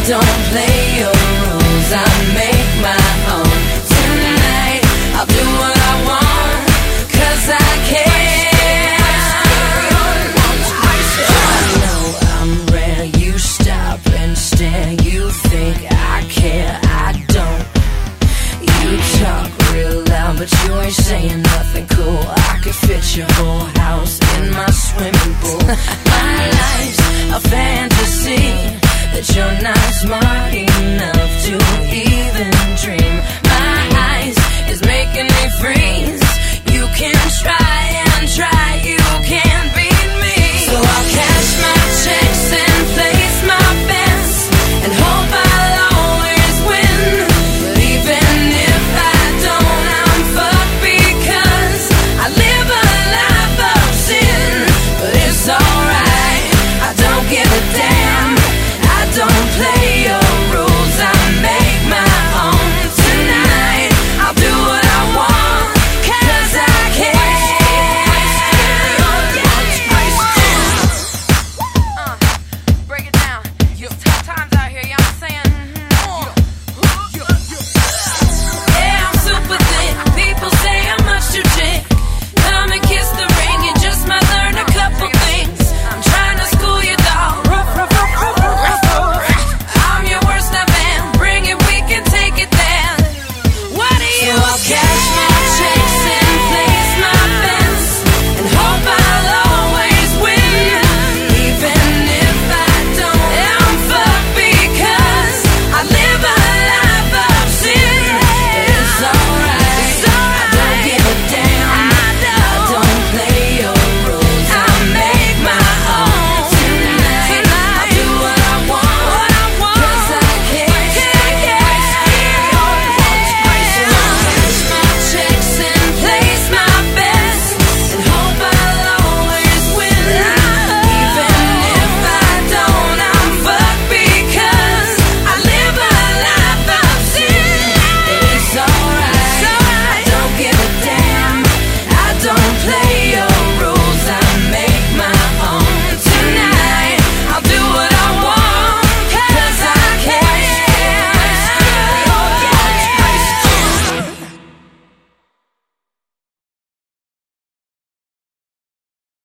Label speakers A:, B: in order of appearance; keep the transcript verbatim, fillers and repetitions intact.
A: don't play your rules, I make my own. Tonight, I'll do what I want, cause I can. I know I'm rare, you stop and stare. You think I care, I don't. You talk real loud, but you ain't saying nothing cool. I could fit your whole house in my swimming pool. My life's a fantasy that you're not smart enough to even dream. My eyes is making me freeze. You can try and try